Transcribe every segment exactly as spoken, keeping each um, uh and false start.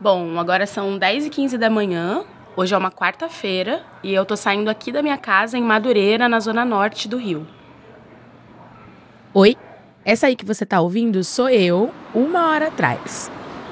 Bom, agora são dez e quinze da manhã, hoje é uma quarta-feira e eu tô saindo aqui da minha casa em Madureira, na zona norte do Rio. Oi, essa aí que você tá ouvindo sou eu, uma hora atrás.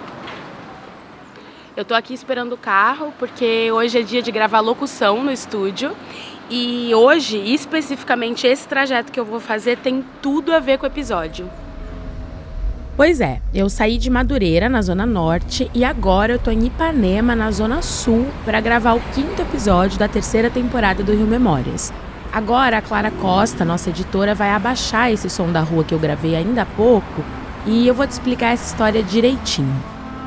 Eu tô aqui esperando o carro porque hoje é dia de gravar locução no estúdio e hoje, especificamente, esse trajeto que eu vou fazer tem tudo a ver com o episódio. Pois é, eu saí de Madureira, na zona norte, e agora eu tô em Ipanema, na zona sul, para gravar o quinto episódio da terceira temporada do Rio Memórias. Agora a Clara Costa, nossa editora, vai abaixar esse som da rua que eu gravei ainda há pouco e eu vou te explicar essa história direitinho.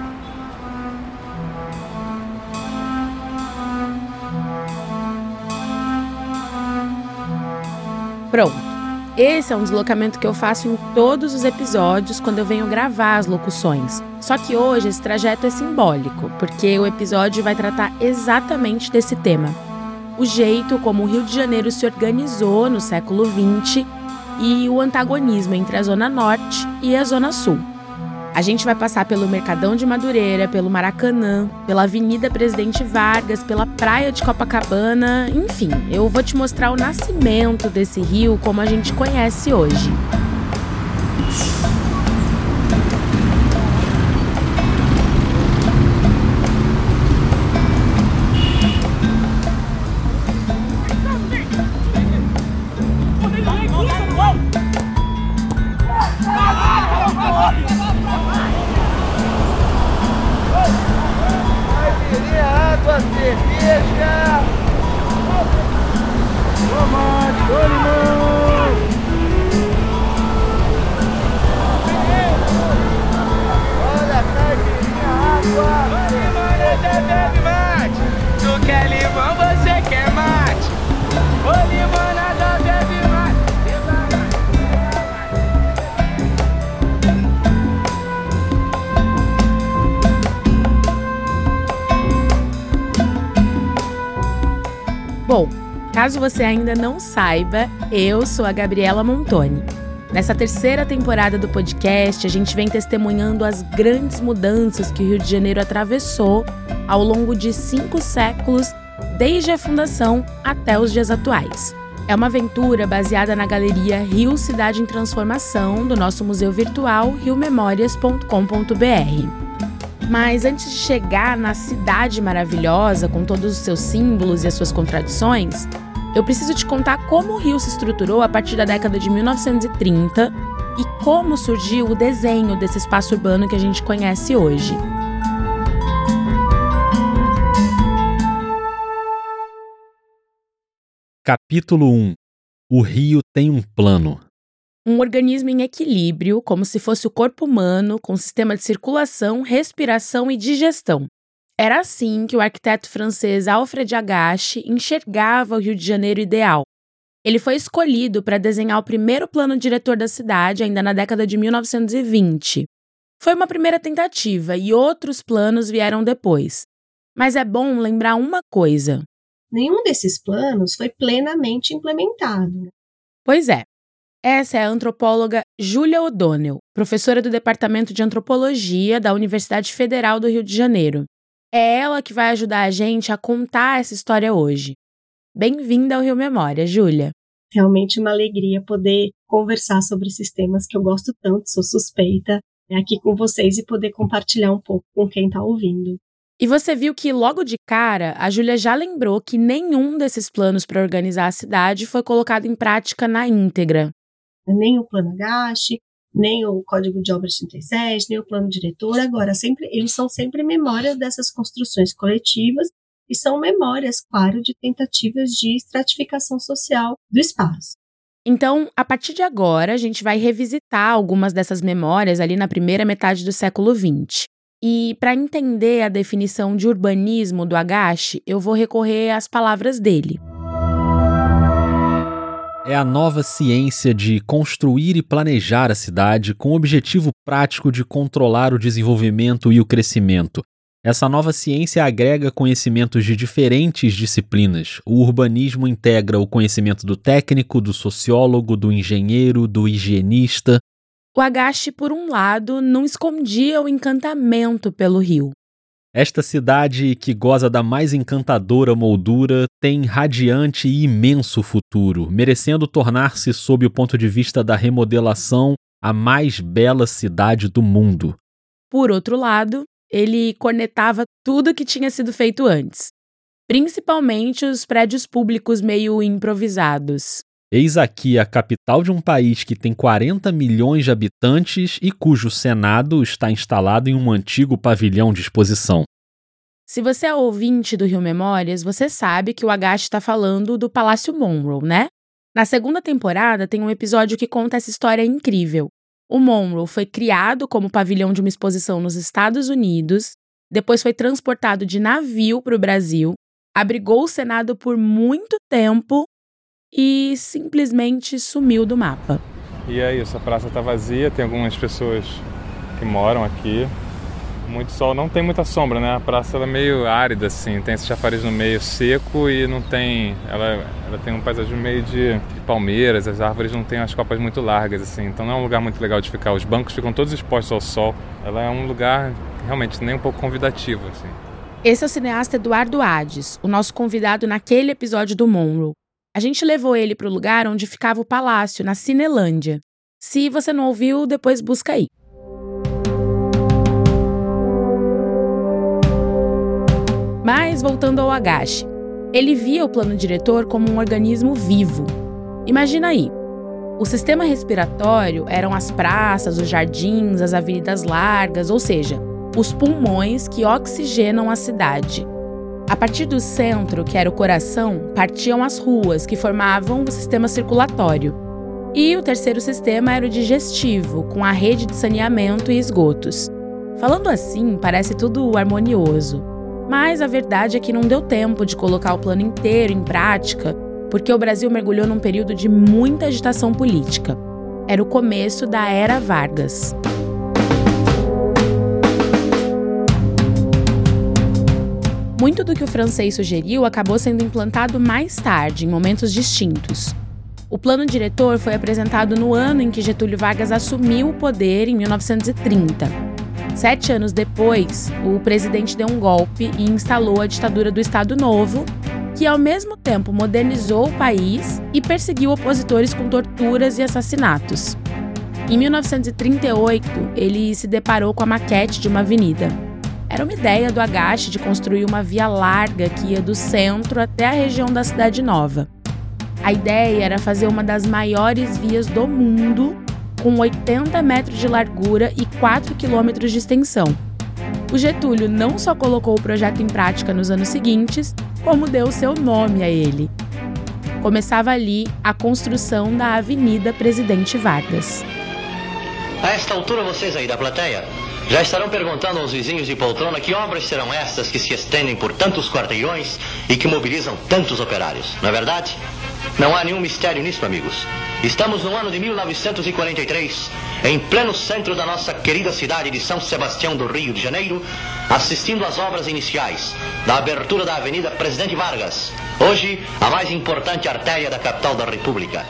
Pronto. Esse é um deslocamento que eu faço em todos os episódios quando eu venho gravar as locuções. Só que hoje esse trajeto é simbólico, porque o episódio vai tratar exatamente desse tema. O jeito como o Rio de Janeiro se organizou no século vinte e o antagonismo entre a Zona Norte e a Zona Sul. A gente vai passar pelo Mercadão de Madureira, pelo Maracanã, pela Avenida Presidente Vargas, pela Praia de Copacabana, enfim, eu vou te mostrar o nascimento desse rio como a gente conhece hoje. Cerveja! Tomate, ô limão! Olha a caipirinha, água! Ô limão, você bebe mate! Tu quer limão, você quer mate! Ô limão, nada bebe mate! Bom, caso você ainda não saiba, eu sou a Gabriela Montoni. Nessa terceira temporada do podcast, a gente vem testemunhando as grandes mudanças que o Rio de Janeiro atravessou ao longo de cinco séculos, desde a fundação até os dias atuais. É uma aventura baseada na galeria Rio Cidade em Transformação, do nosso museu virtual rio memórias ponto com ponto b r. Mas antes de chegar na cidade maravilhosa, com todos os seus símbolos e as suas contradições, eu preciso te contar como o Rio se estruturou a partir da década de mil novecentos e trinta e como surgiu o desenho desse espaço urbano que a gente conhece hoje. Capítulo um. O Rio tem um plano. Um organismo em equilíbrio, como se fosse o corpo humano, com sistema de circulação, respiração e digestão. Era assim que o arquiteto francês Alfred Agache enxergava o Rio de Janeiro ideal. Ele foi escolhido para desenhar o primeiro plano diretor da cidade, ainda na década de mil novecentos e vinte. Foi uma primeira tentativa e outros planos vieram depois. Mas é bom lembrar uma coisa. Nenhum desses planos foi plenamente implementado. Pois é. Essa é a antropóloga Júlia O'Donnell, professora do Departamento de Antropologia da Universidade Federal do Rio de Janeiro. É ela que vai ajudar a gente a contar essa história hoje. Bem-vinda ao Rio Memória, Júlia. Realmente uma alegria poder conversar sobre esses temas que eu gosto tanto, sou suspeita, é aqui com vocês e poder compartilhar um pouco com quem está ouvindo. E você viu que, logo de cara, a Júlia já lembrou que nenhum desses planos para organizar a cidade foi colocado em prática na íntegra. Nem o plano Agache, nem o Código de Obras trinta e sete, nem o plano diretor. Agora, sempre, eles são sempre memórias dessas construções coletivas e são memórias, claro, de tentativas de estratificação social do espaço. Então, a partir de agora, a gente vai revisitar algumas dessas memórias ali na primeira metade do século vinte. E, para entender a definição de urbanismo do Agache, eu vou recorrer às palavras dele. É a nova ciência de construir e planejar a cidade com o objetivo prático de controlar o desenvolvimento e o crescimento. Essa nova ciência agrega conhecimentos de diferentes disciplinas. O urbanismo integra o conhecimento do técnico, do sociólogo, do engenheiro, do higienista. O Agache, por um lado, não escondia o encantamento pelo rio. Esta cidade, que goza da mais encantadora moldura, tem radiante e imenso futuro, merecendo tornar-se, sob o ponto de vista da remodelação, a mais bela cidade do mundo. Por outro lado, ele cornetava tudo que tinha sido feito antes, principalmente os prédios públicos meio improvisados. Eis aqui a capital de um país que tem quarenta milhões de habitantes e cujo Senado está instalado em um antigo pavilhão de exposição. Se você é ouvinte do Rio Memórias, você sabe que o Agache está falando do Palácio Monroe, né? Na segunda temporada tem um episódio que conta essa história incrível. O Monroe foi criado como pavilhão de uma exposição nos Estados Unidos, depois foi transportado de navio para o Brasil, abrigou o Senado por muito tempo e simplesmente sumiu do mapa. E é isso, a praça está vazia, tem algumas pessoas que moram aqui. Muito sol, não tem muita sombra, né? A praça ela é meio árida, assim, tem esse chafariz no meio seco e não tem... Ela, ela tem um paisagem meio de, de palmeiras, as árvores não têm as copas muito largas, assim, então não é um lugar muito legal de ficar. Os bancos ficam todos expostos ao sol. Ela é um lugar realmente nem um pouco convidativo, assim. Esse é o cineasta Eduardo Hades, o nosso convidado naquele episódio do Monroe. A gente levou ele para o lugar onde ficava o palácio, na Cinelândia. Se você não ouviu, depois busca aí. Mas, voltando ao Agache, ele via o plano diretor como um organismo vivo. Imagina aí, o sistema respiratório eram as praças, os jardins, as avenidas largas, ou seja, os pulmões que oxigenam a cidade. A partir do centro, que era o coração, partiam as ruas, que formavam o sistema circulatório. E o terceiro sistema era o digestivo, com a rede de saneamento e esgotos. Falando assim, parece tudo harmonioso. Mas a verdade é que não deu tempo de colocar o plano inteiro em prática, porque o Brasil mergulhou num período de muita agitação política. Era o começo da Era Vargas. Muito do que o francês sugeriu acabou sendo implantado mais tarde, em momentos distintos. O plano diretor foi apresentado no ano em que Getúlio Vargas assumiu o poder, em mil novecentos e trinta. Sete anos depois, o presidente deu um golpe e instalou a ditadura do Estado Novo, que ao mesmo tempo modernizou o país e perseguiu opositores com torturas e assassinatos. Em mil novecentos e trinta e oito, ele se deparou com a maquete de uma avenida. Era uma ideia do Agache de construir uma via larga que ia do centro até a região da Cidade Nova. A ideia era fazer uma das maiores vias do mundo, com oitenta metros de largura e quatro quilômetros de extensão. O Getúlio não só colocou o projeto em prática nos anos seguintes, como deu seu nome a ele. Começava ali a construção da Avenida Presidente Vargas. A esta altura, vocês aí da plateia já estarão perguntando aos vizinhos de poltrona que obras serão estas que se estendem por tantos quarteirões e que mobilizam tantos operários, não é verdade? Não há nenhum mistério nisso, amigos. Estamos no ano de mil novecentos e quarenta e três, em pleno centro da nossa querida cidade de São Sebastião do Rio de Janeiro, assistindo às obras iniciais da abertura da Avenida Presidente Vargas, hoje a mais importante artéria da capital da República.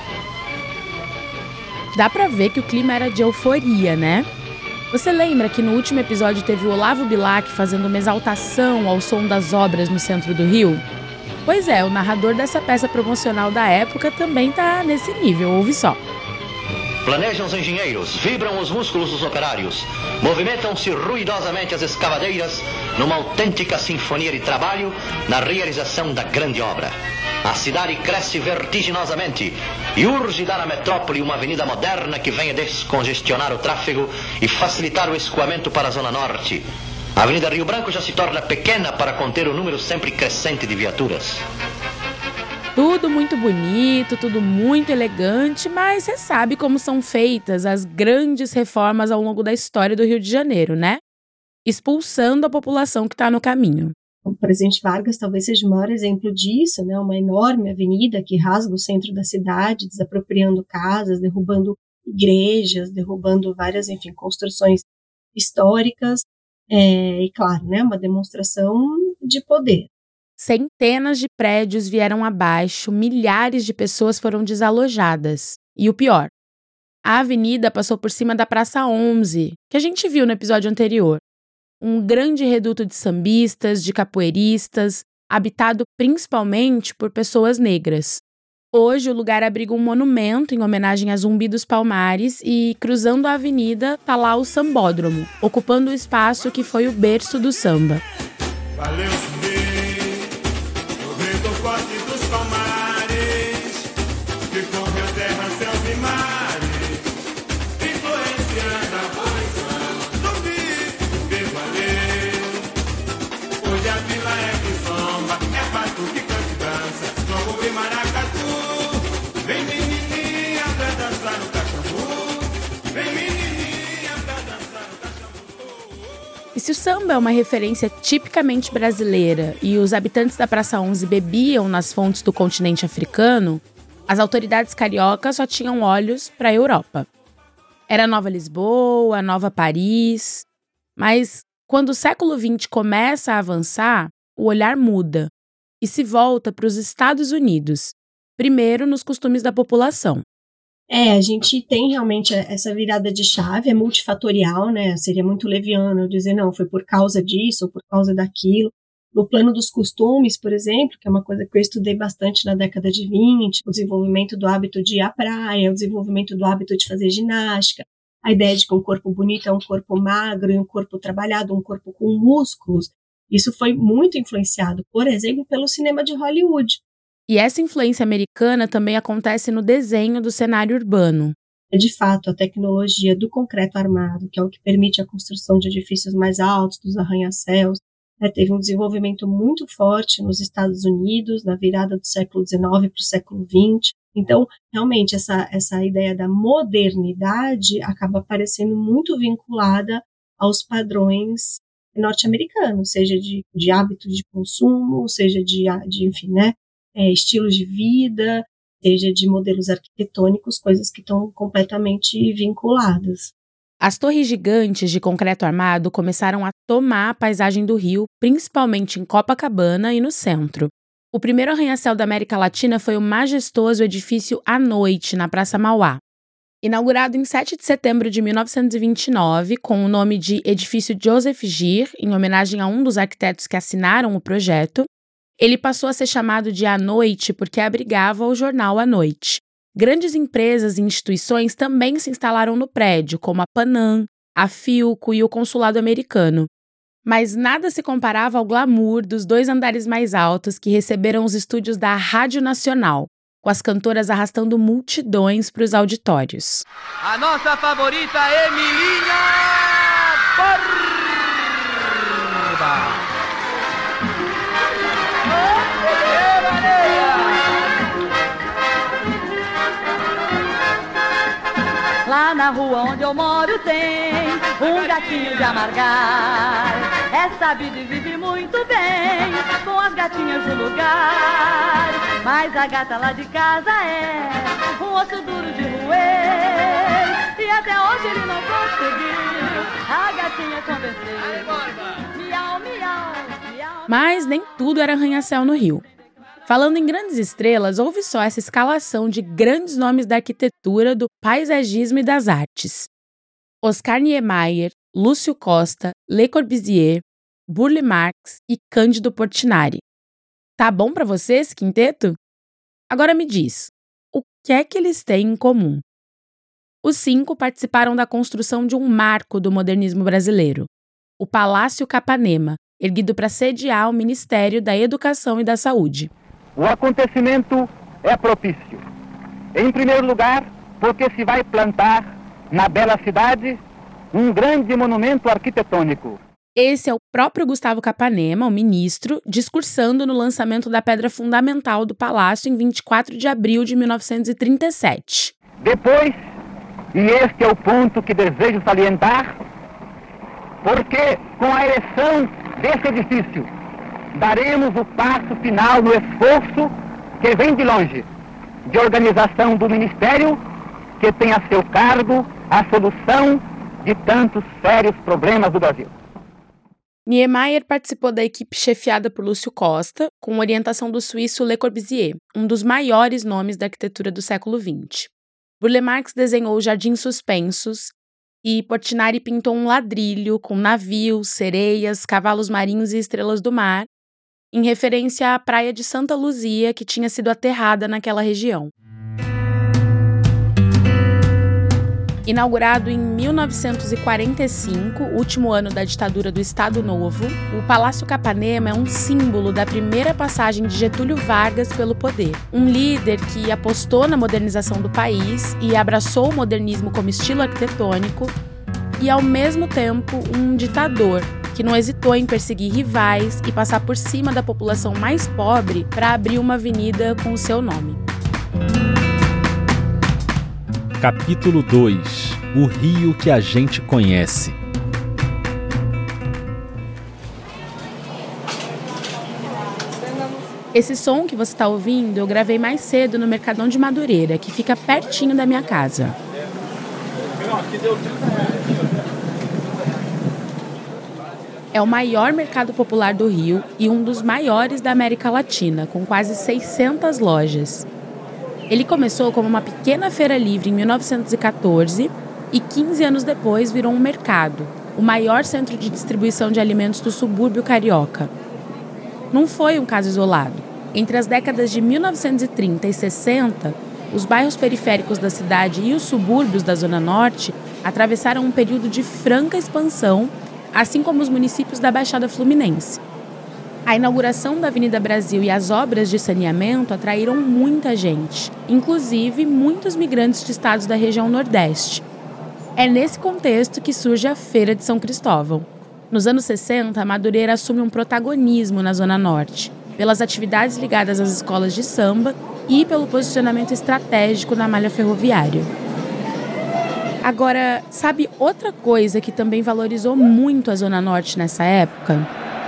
Dá pra ver que o clima era de euforia, né? Você lembra que no último episódio teve o Olavo Bilac fazendo uma exaltação ao som das obras no centro do Rio? Pois é, o narrador dessa peça promocional da época também tá nesse nível, ouve só. Planejam os engenheiros, vibram os músculos dos operários, movimentam-se ruidosamente as escavadeiras numa autêntica sinfonia de trabalho na realização da grande obra. A cidade cresce vertiginosamente e urge dar à metrópole uma avenida moderna que venha descongestionar o tráfego e facilitar o escoamento para a Zona Norte. A Avenida Rio Branco já se torna pequena para conter o número sempre crescente de viaturas. Tudo muito bonito, tudo muito elegante, mas você sabe como são feitas as grandes reformas ao longo da história do Rio de Janeiro, né? Expulsando a população que está no caminho. O Presidente Vargas talvez seja o maior exemplo disso, né? Uma enorme avenida que rasga o centro da cidade, desapropriando casas, derrubando igrejas, derrubando várias, enfim, construções históricas. É, e claro, né, uma demonstração de poder. Centenas de prédios vieram abaixo, milhares de pessoas foram desalojadas. E o pior, a avenida passou por cima da Praça onze, que a gente viu no episódio anterior. um grande reduto de sambistas, de capoeiristas, habitado principalmente por pessoas negras. Hoje, o lugar abriga um monumento em homenagem a Zumbi dos Palmares e, cruzando a avenida, tá lá o Sambódromo, ocupando o espaço que foi o berço do samba. Valeu, Zumbi, o rei do forte dos Palmares, que correu terra, céus e mares, influenciando a posição. Zumbi, Zumbi, valeu. Hoje a vila é que samba, é pato que canta e dança, jogo e maracatu. Vem menininha pra dançar no cachambu, vem menininha pra dançar no cachambu. E se o samba é uma referência tipicamente brasileira e os habitantes da Praça onze bebiam nas fontes do continente africano, as autoridades cariocas só tinham olhos para a Europa. Era Nova Lisboa, Nova Paris, mas quando o século vinte começa a avançar, o olhar muda e se volta para os Estados Unidos, primeiro nos costumes da população. É, a gente tem realmente essa virada de chave, é multifatorial, né? Seria muito leviano dizer, não, foi por causa disso ou por causa daquilo. No plano dos costumes, por exemplo, que é uma coisa que eu estudei bastante na década de vinte, o desenvolvimento do hábito de ir à praia, o desenvolvimento do hábito de fazer ginástica, a ideia de que um corpo bonito é um corpo magro e um corpo trabalhado, um corpo com músculos. Isso foi muito influenciado, por exemplo, pelo cinema de Hollywood. E essa influência americana também acontece no desenho do cenário urbano. De fato, a tecnologia do concreto armado, que é o que permite a construção de edifícios mais altos, dos arranha-céus, né, teve um desenvolvimento muito forte nos Estados Unidos, na virada do século dezenove para o século vinte. Então, realmente, essa, essa ideia da modernidade acaba aparecendo muito vinculada aos padrões norte-americanos, seja de, de hábito de consumo, seja de, de enfim, né, é, estilos de vida, seja de modelos arquitetônicos, coisas que estão completamente vinculadas. As torres gigantes de concreto armado começaram a tomar a paisagem do Rio, principalmente em Copacabana e no centro. O primeiro arranha-céu da América Latina foi o majestoso edifício à noite, na Praça Mauá. Inaugurado em sete de setembro de mil novecentos e vinte e nove, com o nome de Edifício Joseph Gir, em homenagem a um dos arquitetos que assinaram o projeto, ele passou a ser chamado de À Noite porque abrigava o jornal À Noite. Grandes empresas e instituições também se instalaram no prédio, como a Panam, a Philco e o Consulado Americano. Mas nada se comparava ao glamour dos dois andares mais altos que receberam os estúdios da Rádio Nacional, com as cantoras arrastando multidões para os auditórios. A nossa favorita Emilinha Borba. Lá na rua onde eu moro tem um gatinho de amargar. É sabido e vive muito bem com as gatinhas do lugar. Mas a gata lá de casa é um osso duro de roer. E até hoje ele não conseguiu a gatinha convencer. Miau, miau, miau. Mas nem tudo era arranha-céu no Rio. Falando em grandes estrelas, houve só essa escalação de grandes nomes da arquitetura, do paisagismo e das artes. Oscar Niemeyer, Lúcio Costa, Le Corbusier, Burle Marx e Cândido Portinari. Tá bom para você esse quinteto? Agora me diz, o que é que eles têm em comum? Os cinco participaram da construção de um marco do modernismo brasileiro, o Palácio Capanema, erguido para sediar o Ministério da Educação e da Saúde. O acontecimento é propício. Em primeiro lugar, porque se vai plantar na bela cidade um grande monumento arquitetônico. Esse é o próprio Gustavo Capanema, o ministro, discursando no lançamento da pedra fundamental do palácio em vinte e quatro de abril de mil novecentos e trinta e sete. Depois, e este é o ponto que desejo salientar, porque com a ereção desse edifício daremos o passo final no esforço que vem de longe, de organização do Ministério, que tem a seu cargo a solução de tantos sérios problemas do Brasil. Niemeyer participou da equipe chefiada por Lúcio Costa, com orientação do suíço Le Corbusier, um dos maiores nomes da arquitetura do século vinte. Burle Marx desenhou jardins suspensos, e Portinari pintou um ladrilho com navios, sereias, cavalos marinhos e estrelas do mar, em referência à praia de Santa Luzia, que tinha sido aterrada naquela região. Inaugurado em mil novecentos e quarenta e cinco, último ano da ditadura do Estado Novo, o Palácio Capanema é um símbolo da primeira passagem de Getúlio Vargas pelo poder. Um líder que apostou na modernização do país e abraçou o modernismo como estilo arquitetônico, e ao mesmo tempo um ditador que não hesitou em perseguir rivais e passar por cima da população mais pobre para abrir uma avenida com o seu nome. Capítulo dois. O Rio que a gente conhece. Esse som que você está ouvindo eu gravei mais cedo no Mercadão de Madureira, que fica pertinho da minha casa. É o maior mercado popular do Rio e um dos maiores da América Latina, com quase seiscentas lojas. Ele começou como uma pequena feira livre em mil novecentos e catorze e quinze anos depois virou um mercado, o maior centro de distribuição de alimentos do subúrbio carioca. Não foi um caso isolado. Entre as décadas de mil novecentos e trinta e sessenta, os bairros periféricos da cidade e os subúrbios da Zona Norte atravessaram um período de franca expansão, assim como os municípios da Baixada Fluminense. A inauguração da Avenida Brasil e as obras de saneamento atraíram muita gente, inclusive muitos migrantes de estados da região Nordeste. É nesse contexto que surge a Feira de São Cristóvão. Nos anos sessenta, a Madureira assume um protagonismo na Zona Norte, pelas atividades ligadas às escolas de samba e pelo posicionamento estratégico na malha ferroviária. Agora, sabe outra coisa que também valorizou muito a Zona Norte nessa época?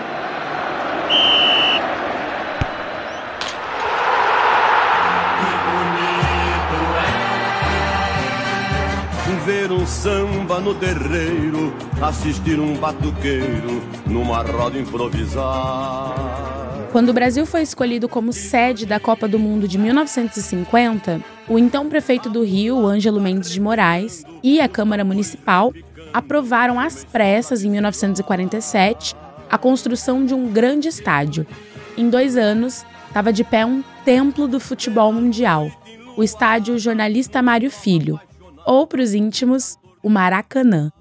Ver um samba no terreiro, assistir um batuqueiro numa roda improvisar. Quando o Brasil foi escolhido como sede da Copa do Mundo de mil novecentos e cinquenta, o então prefeito do Rio, Ângelo Mendes de Moraes, e a Câmara Municipal aprovaram às pressas, em mil novecentos e quarenta e sete, a construção de um grande estádio. Em dois anos, estava de pé um templo do futebol mundial, o estádio Jornalista Mário Filho, ou, para os íntimos, o Maracanã.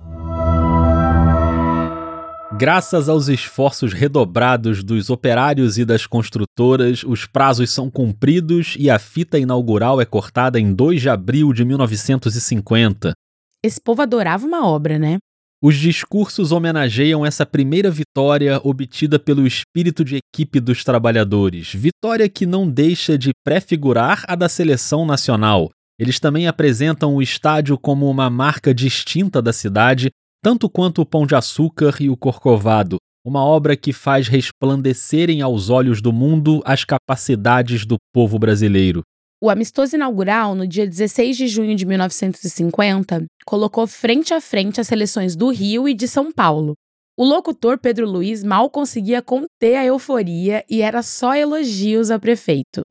Graças aos esforços redobrados dos operários e das construtoras, os prazos são cumpridos e a fita inaugural é cortada em dois de abril de mil novecentos e cinquenta. Esse povo adorava uma obra, né? Os discursos homenageiam essa primeira vitória obtida pelo espírito de equipe dos trabalhadores, vitória que não deixa de prefigurar a da seleção nacional. Eles também apresentam o estádio como uma marca distinta da cidade, tanto quanto o Pão de Açúcar e o Corcovado, uma obra que faz resplandecerem aos olhos do mundo as capacidades do povo brasileiro. O amistoso inaugural, no dia dezesseis de junho de mil novecentos e cinquenta, colocou frente a frente as seleções do Rio e de São Paulo. O locutor Pedro Luiz mal conseguia conter a euforia e era só elogios ao prefeito.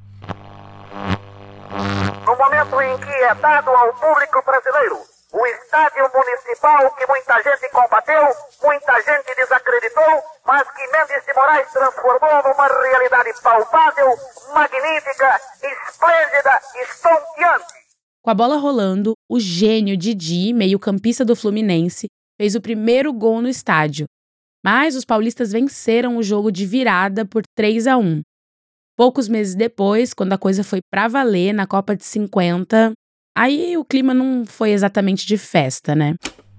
No momento em que é dado ao público brasileiro o estádio municipal que muita gente combateu, muita gente desacreditou, mas que Mendes de Moraes transformou numa realidade palpável, magnífica, esplêndida, estonteante. Com a bola rolando, o gênio Didi, meio-campista do Fluminense, fez o primeiro gol no estádio. Mas os paulistas venceram o jogo de virada por três a um. Poucos meses depois, quando a coisa foi pra valer na Copa de cinquenta, aí o clima não foi exatamente de festa, né?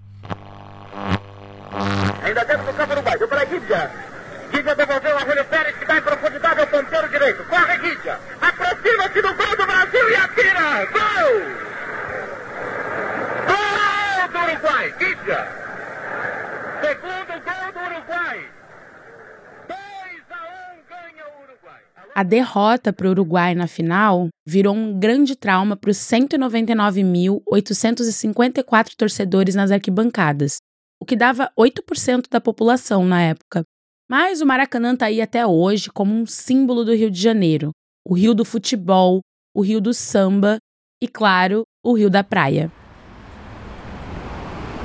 Ainda dentro do campo do Uruguai, deu para a Guídia. Guídia devolveu a Júlio Pérez, que dá em profundidade ao ponteiro direito. Corre, Guídia. Aproxima-se do gol do Brasil e atira. Gol! Gol do Uruguai, Guídia. Segundo gol do Uruguai. A derrota para o Uruguai na final virou um grande trauma para os cento e noventa e nove mil, oitocentos e cinquenta e quatro torcedores nas arquibancadas, o que dava oito por cento da população na época. Mas o Maracanã está aí até hoje como um símbolo do Rio de Janeiro, o Rio do futebol, o Rio do samba e, claro, o Rio da praia.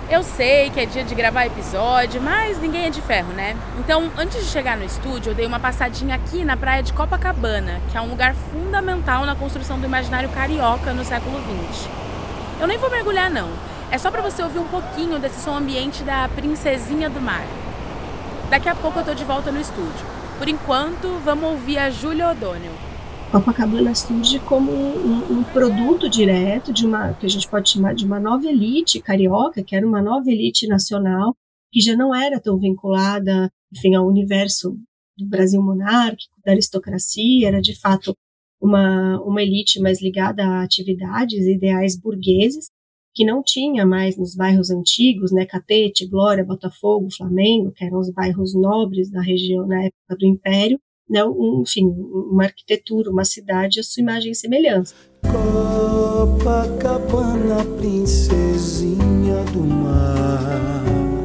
Eu sei que é dia de gravar episódio, mas ninguém é de ferro, né? Então, antes de chegar no estúdio, eu dei uma passadinha aqui na praia de Copacabana, que é um lugar fundamental na construção do imaginário carioca no século vinte. Eu nem vou mergulhar, não. É só pra você ouvir um pouquinho desse som ambiente da Princesinha do Mar. Daqui a pouco eu tô de volta no estúdio. Por enquanto, vamos ouvir a Júlia O'Donnell. Copacabana surge como um, um produto direto de uma, que a gente pode chamar de uma nova elite carioca, que era uma nova elite nacional, que já não era tão vinculada, enfim, ao universo do Brasil monárquico, da aristocracia, era de fato uma, uma elite mais ligada a atividades e ideais burgueses, que não tinha mais nos bairros antigos, né, Catete, Glória, Botafogo, Flamengo, que eram os bairros nobres da região na época do Império, né, um, enfim, uma arquitetura, uma cidade, a sua imagem e semelhança. Copacabana, princesinha do mar,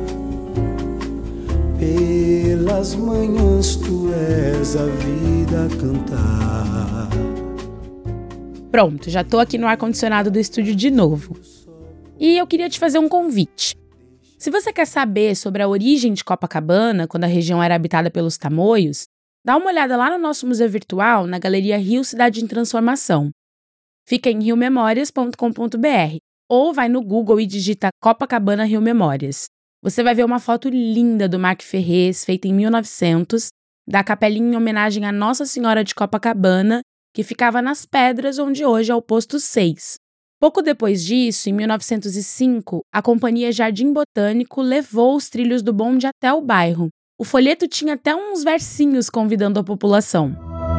pelas manhãs tu és a vida a cantar. Pronto, já tô aqui no ar-condicionado do estúdio de novo. E eu queria te fazer um convite. Se você quer saber sobre a origem de Copacabana, quando a região era habitada pelos tamoios, dá uma olhada lá no nosso museu virtual, na Galeria Rio Cidade em Transformação. Fica em rio memórias ponto com ponto b r ou vai no Google e digita Copacabana Rio Memórias. Você vai ver uma foto linda do Marc Ferrez, feita em mil e novecentos, da capelinha em homenagem à Nossa Senhora de Copacabana, que ficava nas pedras onde hoje é o Posto seis. Pouco depois disso, em mil novecentos e cinco, a Companhia Jardim Botânico levou os trilhos do bonde até o bairro. O folheto tinha até uns versinhos convidando a população.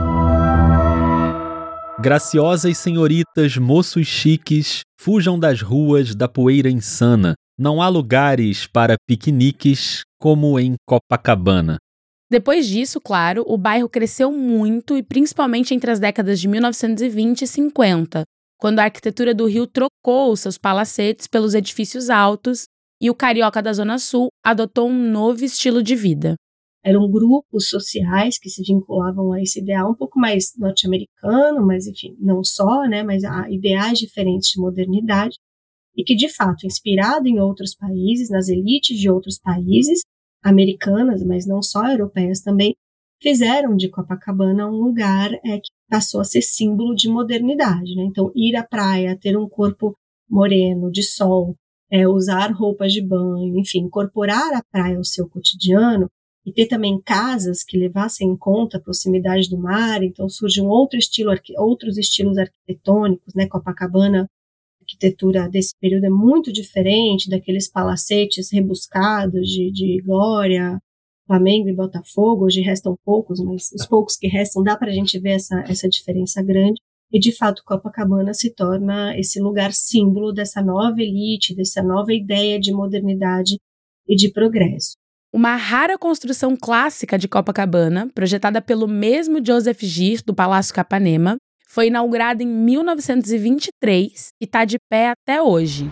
Graciosas senhoritas, moços chiques, fujam das ruas da poeira insana. Não há lugares para piqueniques como em Copacabana. Depois disso, claro, o bairro cresceu muito e principalmente entre as décadas de mil novecentos e vinte e cinquenta, quando a arquitetura do Rio trocou seus palacetes pelos edifícios altos e o carioca da Zona Sul adotou um novo estilo de vida. Eram grupos sociais que se vinculavam a esse ideal um pouco mais norte-americano, mas enfim, não só, né, mas a ideais diferentes de modernidade, e que de fato, inspirado em outros países, nas elites de outros países, americanas, mas não só europeias também, fizeram de Copacabana um lugar é, que passou a ser símbolo de modernidade, né? Então, ir à praia, ter um corpo moreno, de sol, é, usar roupas de banho, enfim, incorporar a praia ao seu cotidiano e ter também casas que levassem em conta a proximidade do mar. Então, surge um outro estilo, outros estilos arquitetônicos, né? Copacabana, a arquitetura desse período é muito diferente daqueles palacetes rebuscados de, de Glória, Flamengo e Botafogo. Hoje restam poucos, mas os poucos que restam dá para a gente ver essa, essa diferença grande. E, de fato, Copacabana se torna esse lugar símbolo dessa nova elite, dessa nova ideia de modernidade e de progresso. Uma rara construção clássica de Copacabana, projetada pelo mesmo Joseph Gir, do Palácio Capanema, foi inaugurada em mil novecentos e vinte e três e está de pé até hoje.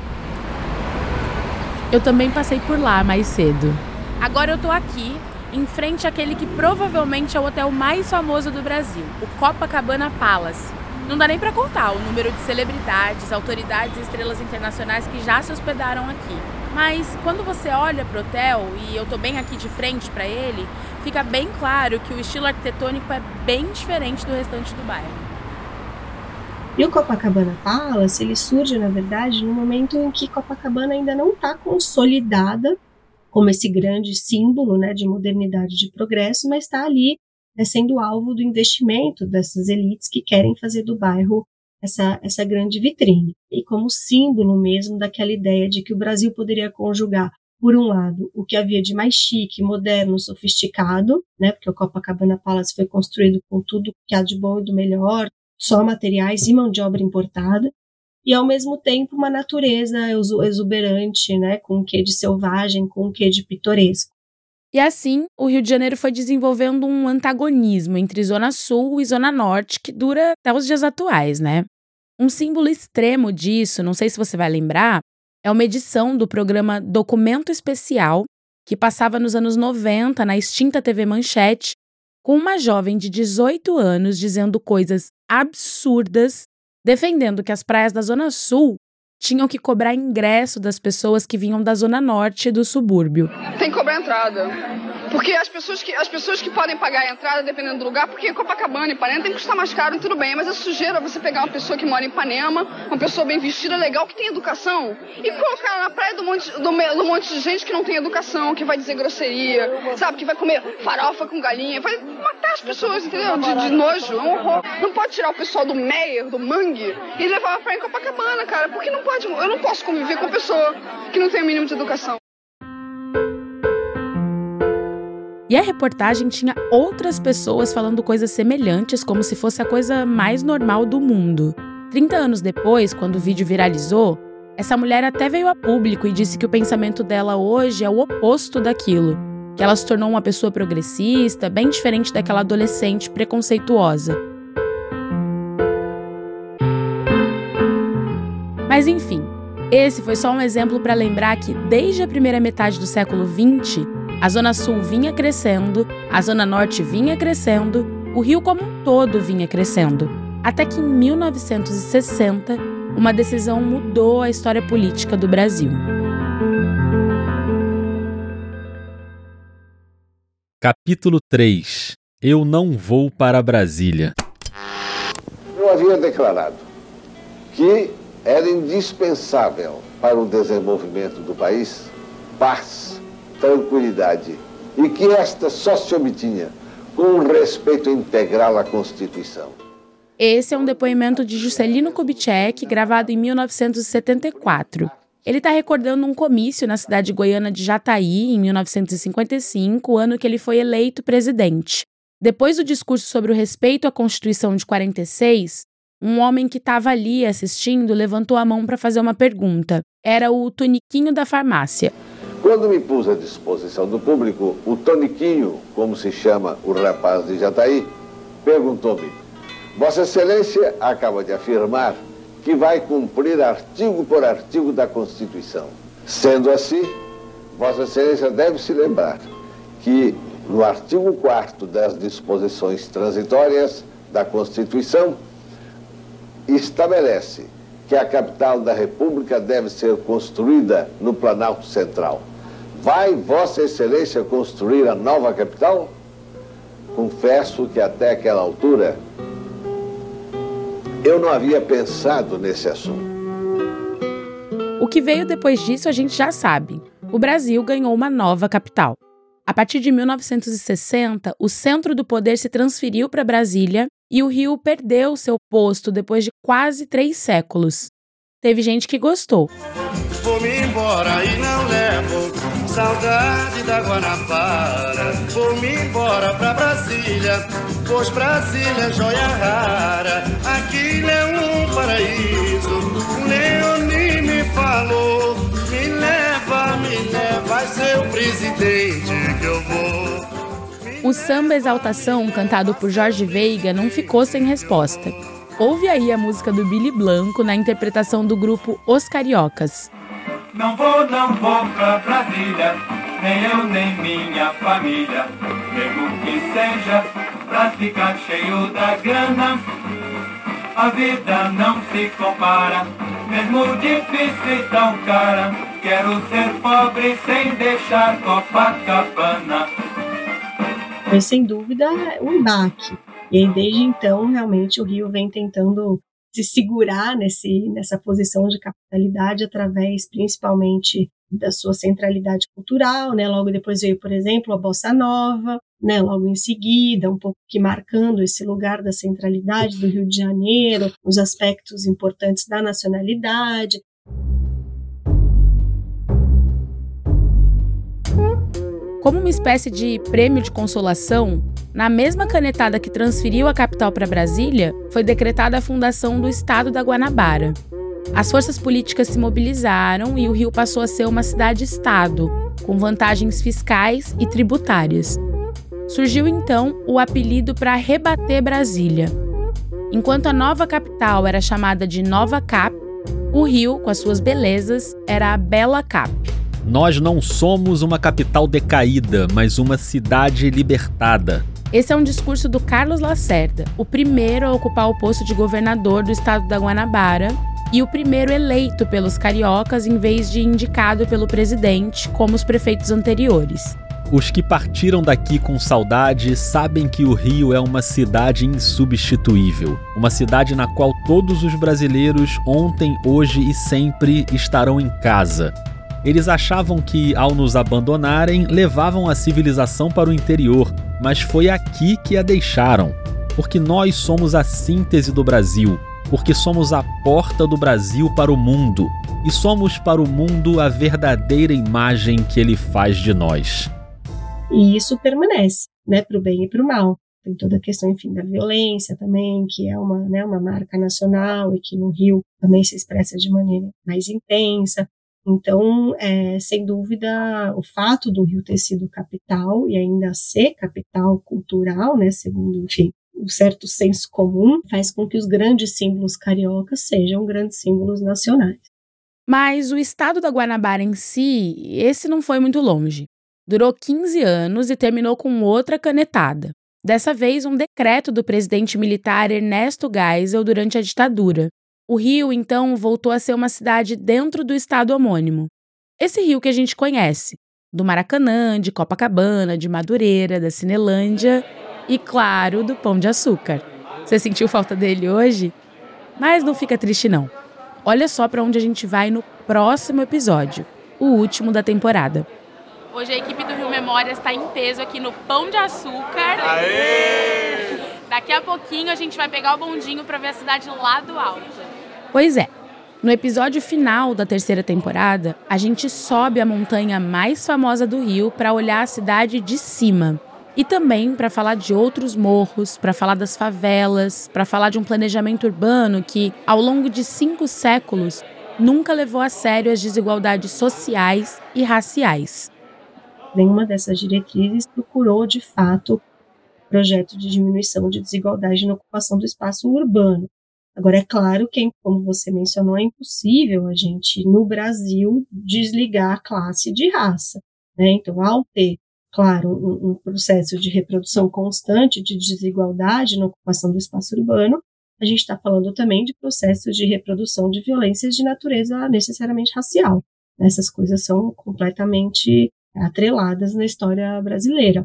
Eu também passei por lá mais cedo. Agora eu tô aqui, em frente àquele que provavelmente é o hotel mais famoso do Brasil, o Copacabana Palace. Não dá nem pra contar o número de celebridades, autoridades e estrelas internacionais que já se hospedaram aqui. Mas quando você olha pro hotel, e eu tô bem aqui de frente pra ele, fica bem claro que o estilo arquitetônico é bem diferente do restante do bairro. E o Copacabana Palace, ele surge, na verdade, no momento em que Copacabana ainda não está consolidada como esse grande símbolo, né, de modernidade e de progresso, mas está ali, né, sendo alvo do investimento dessas elites que querem fazer do bairro essa, essa grande vitrine. E como símbolo mesmo daquela ideia de que o Brasil poderia conjugar, por um lado, o que havia de mais chique, moderno, sofisticado, né, porque o Copacabana Palace foi construído com tudo que há de bom e do melhor, só materiais e mão de obra importada, e ao mesmo tempo uma natureza exuberante, né, com um quê de selvagem, com um quê de pitoresco. E assim, o Rio de Janeiro foi desenvolvendo um antagonismo entre Zona Sul e Zona Norte que dura até os dias atuais, né? Um símbolo extremo disso, não sei se você vai lembrar, é uma edição do programa Documento Especial, que passava nos anos noventa na extinta T V Manchete, com uma jovem de dezoito anos dizendo coisas absurdas, defendendo que as praias da Zona Sul tinham que cobrar ingresso das pessoas que vinham da zona norte do subúrbio. Tem que cobrar entrada. Porque as pessoas que, as pessoas que podem pagar a entrada, dependendo do lugar, porque Copacabana e Ipanema tem que custar mais caro, tudo bem, mas é sujeira você pegar uma pessoa que mora em Ipanema, uma pessoa bem vestida, legal, que tem educação, e colocar ela na praia do monte, do, do monte de gente que não tem educação, que vai dizer grosseria, sabe, que vai comer farofa com galinha, vai matar as pessoas, entendeu? De, de nojo, é um horror. Não pode tirar o pessoal do Meier, do Mangue, e levar pra praia em Copacabana, cara, porque não pode, eu não posso conviver com uma pessoa que não tem o mínimo de educação. E a reportagem tinha outras pessoas falando coisas semelhantes, como se fosse a coisa mais normal do mundo. trinta anos depois, quando o vídeo viralizou, essa mulher até veio a público e disse que o pensamento dela hoje é o oposto daquilo, que ela se tornou uma pessoa progressista, bem diferente daquela adolescente preconceituosa. Mas enfim, esse foi só um exemplo para lembrar que desde a primeira metade do século vinte, a Zona Sul vinha crescendo, a Zona Norte vinha crescendo, o Rio como um todo vinha crescendo. Até que em mil novecentos e sessenta, uma decisão mudou a história política do Brasil. Capítulo três. Eu não vou para Brasília. Eu havia declarado que era indispensável para o desenvolvimento do país paz, tranquilidade, e que esta só se obtinha com um respeito integral à Constituição. Esse é um depoimento de Juscelino Kubitschek, gravado em mil novecentos e setenta e quatro. Ele está recordando um comício na cidade goiana de Jataí, em mil novecentos e cinquenta e cinco, o ano que ele foi eleito presidente. Depois do discurso sobre o respeito à Constituição de quarenta e seis, um homem que estava ali assistindo levantou a mão para fazer uma pergunta. Era o Toniquinho da farmácia. Quando me pus à disposição do público, o Toniquinho, como se chama o rapaz de Jataí, perguntou-me: Vossa Excelência acaba de afirmar que vai cumprir artigo por artigo da Constituição. Sendo assim, Vossa Excelência deve se lembrar que no artigo quarto das disposições transitórias da Constituição estabelece que a capital da República deve ser construída no Planalto Central. Vai Vossa Excelência construir a nova capital? Confesso que até aquela altura eu não havia pensado nesse assunto. O que veio depois disso a gente já sabe. O Brasil ganhou uma nova capital. A partir de mil novecentos e sessenta, o centro do poder se transferiu para Brasília e o Rio perdeu seu posto depois de quase três séculos. Teve gente que gostou. Vou-me embora e não levo saudade da Guanabara. Vou-me embora pra Brasília, pois Brasília é joia rara. Aquilo é um paraíso, o Leoni me falou. Me leva, me leva, vai ser o presidente que eu vou. O samba Exaltação, cantado por Jorge Veiga, não ficou sem resposta. Ouve aí a música do Billy Blanco na interpretação do grupo Os Cariocas. Não vou, não vou pra Brasília, nem eu nem minha família, mesmo que seja pra ficar cheio da grana. A vida não se compara, mesmo difícil e tão cara. Quero ser pobre sem deixar Copacabana. Foi sem dúvida um baque. E aí, desde então, realmente o Rio vem tentando se segurar nesse, nessa posição de capitalidade através, principalmente, da sua centralidade cultural, né? Logo depois veio, por exemplo, a Bossa Nova, né? Logo em seguida, um pouco que marcando esse lugar da centralidade do Rio de Janeiro, os aspectos importantes da nacionalidade. Como uma espécie de prêmio de consolação, na mesma canetada que transferiu a capital para Brasília, foi decretada a fundação do Estado da Guanabara. As forças políticas se mobilizaram e o Rio passou a ser uma cidade-estado, com vantagens fiscais e tributárias. Surgiu então o apelido para rebater Brasília. Enquanto a nova capital era chamada de Nova Cap, o Rio, com as suas belezas, era a Bela Cap. Nós não somos uma capital decaída, mas uma cidade libertada. Esse é um discurso do Carlos Lacerda, o primeiro a ocupar o posto de governador do estado da Guanabara, e o primeiro eleito pelos cariocas em vez de indicado pelo presidente, como os prefeitos anteriores. Os que partiram daqui com saudade sabem que o Rio é uma cidade insubstituível. Uma cidade na qual todos os brasileiros, ontem, hoje e sempre, estarão em casa. Eles achavam que, ao nos abandonarem, levavam a civilização para o interior, mas foi aqui que a deixaram. Porque nós somos a síntese do Brasil, porque somos a porta do Brasil para o mundo, e somos para o mundo a verdadeira imagem que ele faz de nós. E isso permanece, né, para o bem e para o mal. Tem toda a questão, enfim, da violência também, que é uma, né, uma marca nacional e que no Rio também se expressa de maneira mais intensa. Então, é, sem dúvida, o fato do Rio ter sido capital e ainda ser capital cultural, né, segundo, enfim, um certo senso comum, faz com que os grandes símbolos cariocas sejam grandes símbolos nacionais. Mas o estado da Guanabara em si, esse não foi muito longe. Durou quinze anos e terminou com outra canetada. Dessa vez, um decreto do presidente militar Ernesto Geisel durante a ditadura. O Rio, então, voltou a ser uma cidade dentro do estado homônimo. Esse Rio que a gente conhece, do Maracanã, de Copacabana, de Madureira, da Cinelândia e, claro, do Pão de Açúcar. Você sentiu falta dele hoje? Mas não fica triste, não. Olha só para onde a gente vai no próximo episódio, o último da temporada. Hoje a equipe do Rio Memórias está em peso aqui no Pão de Açúcar. Aê! Daqui a pouquinho a gente vai pegar o bondinho para ver a cidade lá do alto. Pois é, no episódio final da terceira temporada, a gente sobe a montanha mais famosa do Rio para olhar a cidade de cima. E também para falar de outros morros, para falar das favelas, para falar de um planejamento urbano que, ao longo de cinco séculos, nunca levou a sério as desigualdades sociais e raciais. Nenhuma dessas diretrizes procurou, de fato, projeto de diminuição de desigualdade na ocupação do espaço urbano. Agora, é claro que, como você mencionou, é impossível a gente, no Brasil, desligar a classe de raça, né? Então, ao ter, claro, um, um processo de reprodução constante de desigualdade na ocupação do espaço urbano, a gente está falando também de processos de reprodução de violências de natureza necessariamente racial. Essas coisas são completamente atreladas na história brasileira.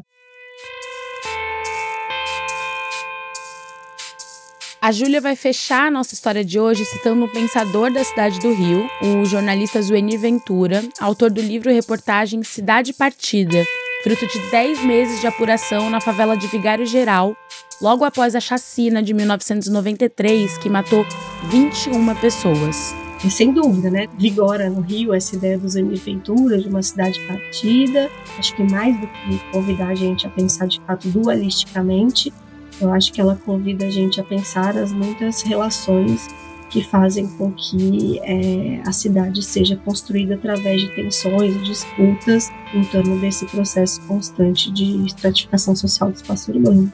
A Júlia vai fechar a nossa história de hoje citando um pensador da cidade do Rio, o jornalista Zuenir Ventura, autor do livro e reportagem Cidade Partida, fruto de dez meses de apuração na favela de Vigário Geral, logo após a chacina de mil novecentos e noventa e três, que matou vinte e uma pessoas. E sem dúvida, né, vigora no Rio essa ideia do Zuenir Ventura, de uma cidade partida. Acho que mais do que convidar a gente a pensar de fato dualisticamente, eu acho que ela convida a gente a pensar as muitas relações que fazem com que é, a cidade seja construída através de tensões e disputas em torno desse processo constante de estratificação social do espaço urbano.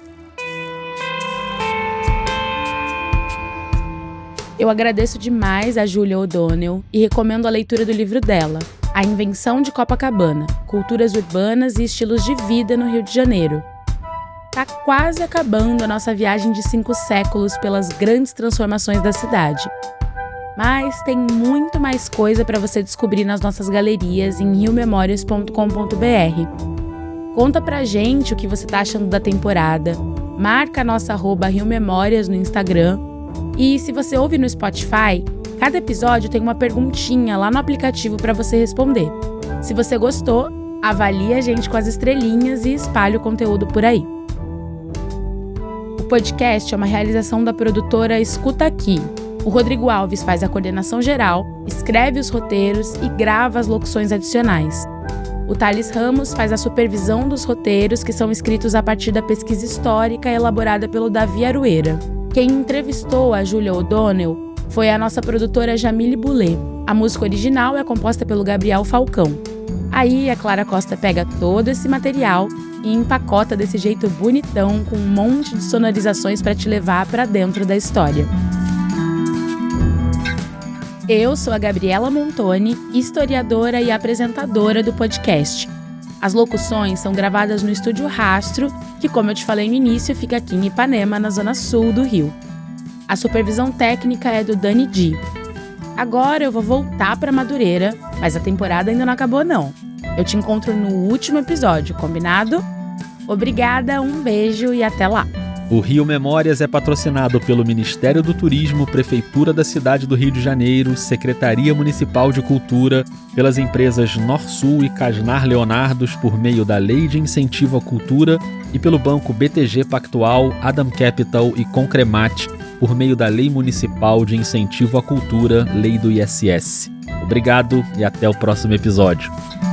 Eu agradeço demais a Júlia O'Donnell e recomendo a leitura do livro dela, A Invenção de Copacabana, Culturas Urbanas e Estilos de Vida no Rio de Janeiro. Tá quase acabando a nossa viagem de cinco séculos pelas grandes transformações da cidade. Mas tem muito mais coisa para você descobrir nas nossas galerias em rio memórias ponto com ponto b r. Conta pra gente o que você tá achando da temporada, marca a nossa arroba Rio Memórias no Instagram. E se você ouve no Spotify, cada episódio tem uma perguntinha lá no aplicativo para você responder. Se você gostou, avalie a gente com as estrelinhas e espalhe o conteúdo por aí. O podcast é uma realização da produtora Escuta Aqui. O Rodrigo Alves faz a coordenação geral, escreve os roteiros e grava as locuções adicionais. O Thales Ramos faz a supervisão dos roteiros, que são escritos a partir da pesquisa histórica elaborada pelo Davi Arueira. Quem entrevistou a Júlia O'Donnell foi a nossa produtora Jamile Boulet. A música original é composta pelo Gabriel Falcão. Aí a Clara Costa pega todo esse material e empacota desse jeito bonitão, com um monte de sonorizações para te levar para dentro da história. Eu sou a Gabriela Montoni, historiadora e apresentadora do podcast. As locuções são gravadas no Estúdio Rastro, que, como eu te falei no início, fica aqui em Ipanema, na zona sul do Rio. A supervisão técnica é do Dani Di. Agora eu vou voltar pra Madureira, mas a temporada ainda não acabou não. Eu te encontro no último episódio, combinado? Obrigada, um beijo e até lá! O Rio Memórias é patrocinado pelo Ministério do Turismo, Prefeitura da Cidade do Rio de Janeiro, Secretaria Municipal de Cultura, pelas empresas Norsul e Casnar Leonardos por meio da Lei de Incentivo à Cultura e pelo Banco B T G Pactual, Adam Capital e Concremat por meio da Lei Municipal de Incentivo à Cultura, Lei do I S S. Obrigado e até o próximo episódio.